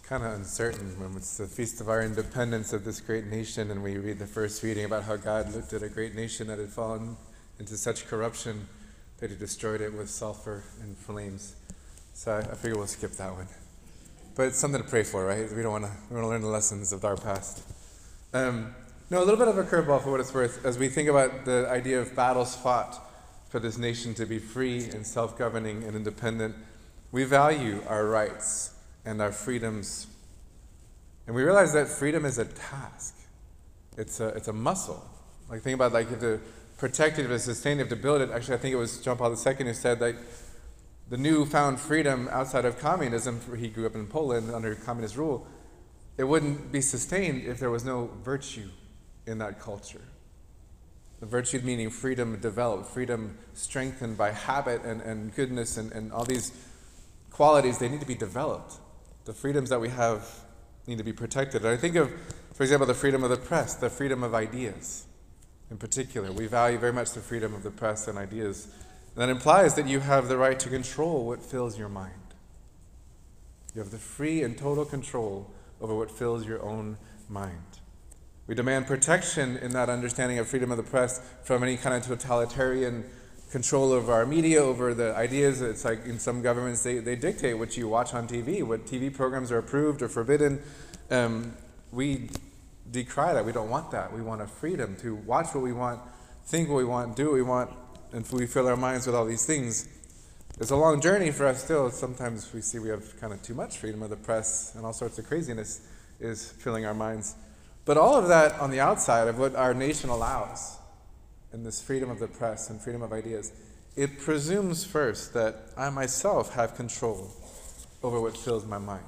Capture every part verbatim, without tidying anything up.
kind of uncertain when it's the feast of our independence of this great nation, and we read the first reading about how God looked at a great nation that had fallen into such corruption that he destroyed it with sulfur and flames. So I, I figure we'll skip that one. But it's something to pray for, right? We don't want to we want to learn the lessons of our past. Um, no, a little bit of a curveball for what it's worth, as we think about the idea of battles fought for this nation to be free and self-governing and independent. We value our rights and our freedoms. And we realize that freedom is a task. It's a, it's a muscle. Like, think about, like, you have to protect it, you have to sustain it, you have to build it. Actually, I think it was John Paul the Second who said, like, the newfound freedom outside of communism, he grew up in Poland under communist rule, it wouldn't be sustained if there was no virtue in that culture. The virtue meaning freedom developed, freedom strengthened by habit and, and goodness and, and all these qualities, they need to be developed. The freedoms that we have need to be protected. And I think of, for example, the freedom of the press, the freedom of ideas in particular. We value very much the freedom of the press and ideas. And that implies that you have the right to control what fills your mind. You have the free and total control over what fills your own mind. We demand protection in that understanding of freedom of the press from any kind of totalitarian control over our media, over the ideas. It's like in some governments, they, they dictate what you watch on T V, what T V programs are approved or forbidden. Um, we decry that. We don't want that. We want a freedom to watch what we want, think what we want, do what we want, and we fill our minds with all these things. It's a long journey for us still. Sometimes we see we have kind of too much freedom of the press, and all sorts of craziness is filling our minds. But all of that on the outside of what our nation allows, and this freedom of the press and freedom of ideas, it presumes first that I myself have control over what fills my mind.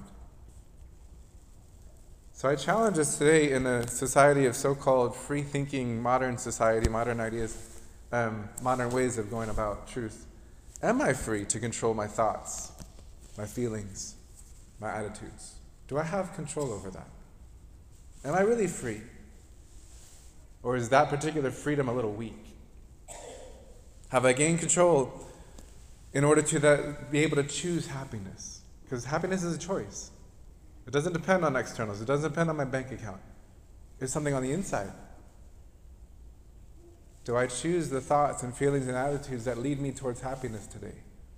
So I challenge us today in a society of so-called free-thinking, modern society, modern ideas, um, modern ways of going about truth. Am I free to control my thoughts, my feelings, my attitudes? Do I have control over that? Am I really free? Or is that particular freedom a little weak? Have I gained control in order to that, be able to choose happiness? Because happiness is a choice. It doesn't depend on externals. It doesn't depend on my bank account. It's something on the inside. Do I choose the thoughts and feelings and attitudes that lead me towards happiness today?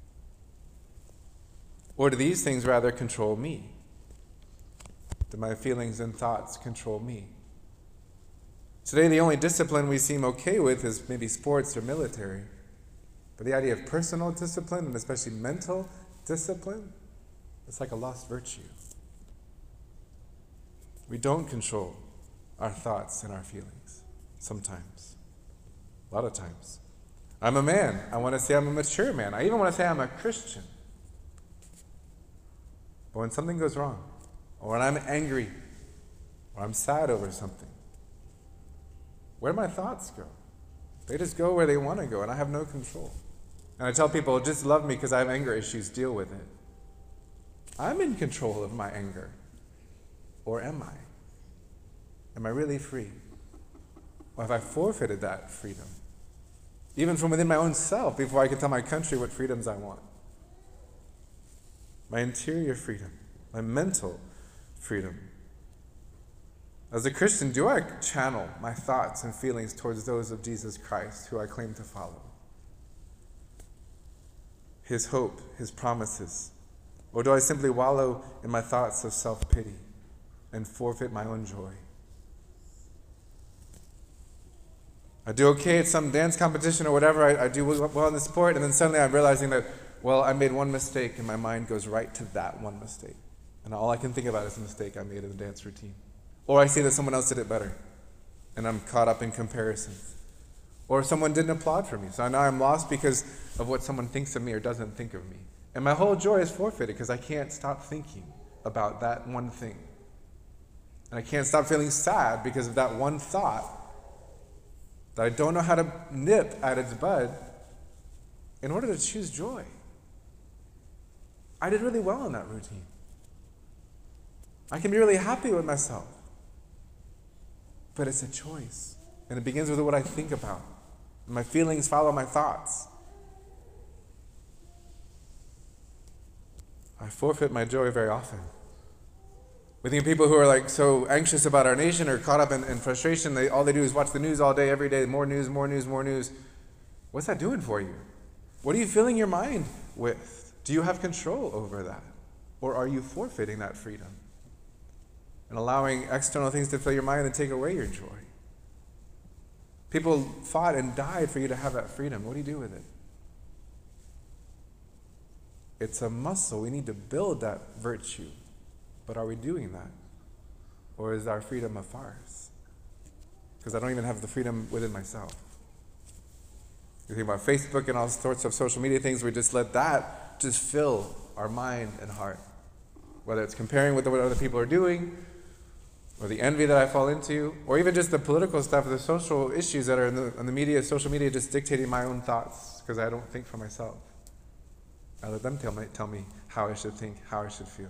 Or do these things rather control me? Do my feelings and thoughts control me? Today, the only discipline we seem okay with is maybe sports or military. But the idea of personal discipline, and especially mental discipline, it's like a lost virtue. We don't control our thoughts and our feelings sometimes. A lot of times. I'm a man. I want to say I'm a mature man. I even want to say I'm a Christian. But when something goes wrong, or when I'm angry, or I'm sad over something, where do my thoughts go? They just go where they want to go, and I have no control. And I tell people, just love me because I have anger issues, deal with it. I'm in control of my anger. Or am I? Am I really free? Or have I forfeited that freedom? Even from within my own self, before I can tell my country what freedoms I want. My interior freedom, my mental freedom. As a Christian, do I channel my thoughts and feelings towards those of Jesus Christ, who I claim to follow? His hope, his promises? Or do I simply wallow in my thoughts of self-pity and forfeit my own joy? I do okay at some dance competition or whatever, I, I do well in the sport, and then suddenly I'm realizing that, well, I made one mistake, and my mind goes right to that one mistake. And all I can think about is the mistake I made in the dance routine. Or I see that someone else did it better, and I'm caught up in comparison. Or someone didn't applaud for me, so now I'm lost because of what someone thinks of me or doesn't think of me. And my whole joy is forfeited because I can't stop thinking about that one thing. And I can't stop feeling sad because of that one thought that I don't know how to nip at its bud in order to choose joy. I did really well in that routine. I can be really happy with myself. But it's a choice. And it begins with what I think about. My feelings follow my thoughts. I forfeit my joy very often We think of people who are like so anxious about our nation or caught up in, in frustration. They, all they do is watch the news all day, every day, more news, more news, more news. What's that doing for you? What are you filling your mind with? Do you have control over that? Or are you forfeiting that freedom and allowing external things to fill your mind and take away your joy? People fought and died for you to have that freedom. What do you do with it? It's a muscle. We need to build that virtue. But are we doing that? Or is our freedom a farce? Because I don't even have the freedom within myself. You think about Facebook and all sorts of social media things, we just let that just fill our mind and heart. Whether it's comparing with what other people are doing, or the envy that I fall into, or even just the political stuff, the social issues that are in the, in the media, social media, just dictating my own thoughts because I don't think for myself. I let them tell me, tell me how I should think, how I should feel.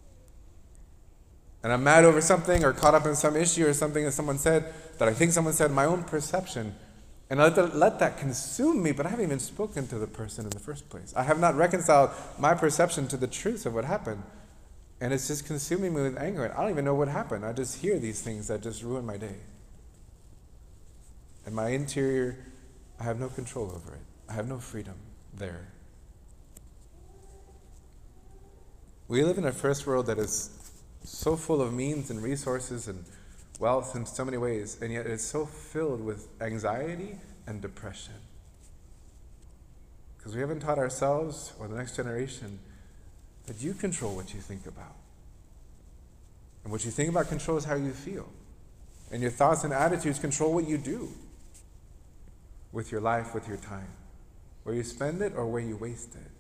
And I'm mad over something or caught up in some issue or something that someone said, that I think someone said, my own perception. And I let, the, let that consume me, but I haven't even spoken to the person in the first place. I have not reconciled my perception to the truth of what happened. And it's just consuming me with anger. And I don't even know what happened. I just hear these things that just ruin my day. And my interior, I have no control over it. I have no freedom there. We live in a first world that is so full of means and resources and wealth in so many ways, and yet it's so filled with anxiety and depression. Because we haven't taught ourselves or the next generation that you control what you think about. And what you think about controls how you feel. And your thoughts and attitudes control what you do with your life, with your time. Where you spend it or where you waste it.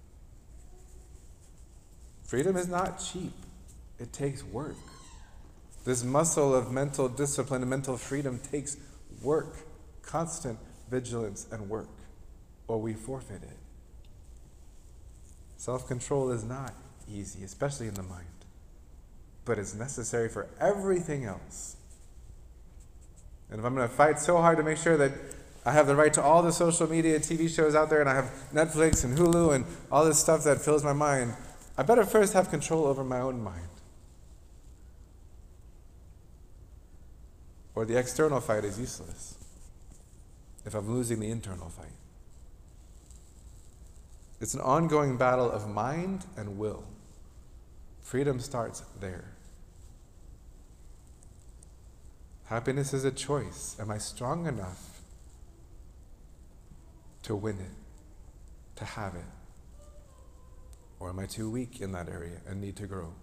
Freedom is not cheap. It takes work. This muscle of mental discipline and mental freedom takes work, constant vigilance and work, or we forfeit it. Self-control is not easy, especially in the mind, but it's necessary for everything else. And if I'm going to fight so hard to make sure that I have the right to all the social media, T V shows out there, and I have Netflix and Hulu and all this stuff that fills my mind, I better first have control over my own mind. Or the external fight is useless if I'm losing the internal fight. It's an ongoing battle of mind and will. Freedom starts there. Happiness is a choice. Am I strong enough to win it, to have it? Or am I too weak in that area and need to grow?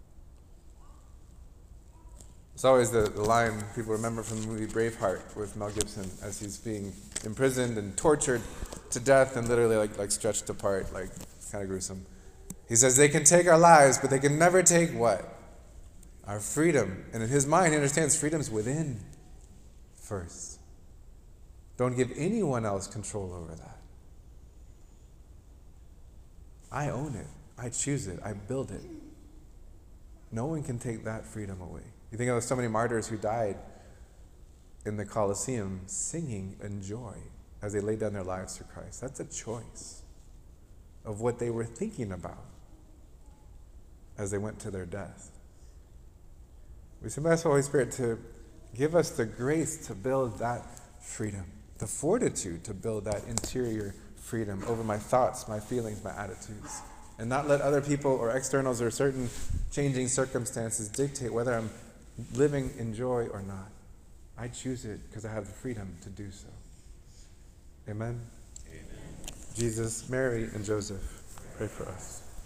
It's always the, the line people remember from the movie Braveheart with Mel Gibson as he's being imprisoned and tortured to death and literally like, like stretched apart, like it's kind of gruesome. He says, they can take our lives, but they can never take what? Our freedom. And in his mind, he understands freedom's within first. Don't give anyone else control over that. I own it. I choose it. I build it. No one can take that freedom away. You think of so many martyrs who died in the Colosseum singing in joy as they laid down their lives for Christ. That's a choice of what they were thinking about as they went to their death. We should ask the Holy Spirit to give us the grace to build that freedom, the fortitude to build that interior freedom over my thoughts, my feelings, my attitudes, and not let other people or externals or certain changing circumstances dictate whether I'm living in joy or not. I choose it because I have the freedom to do so. Amen? Amen. Jesus, Mary, and Joseph, pray for us.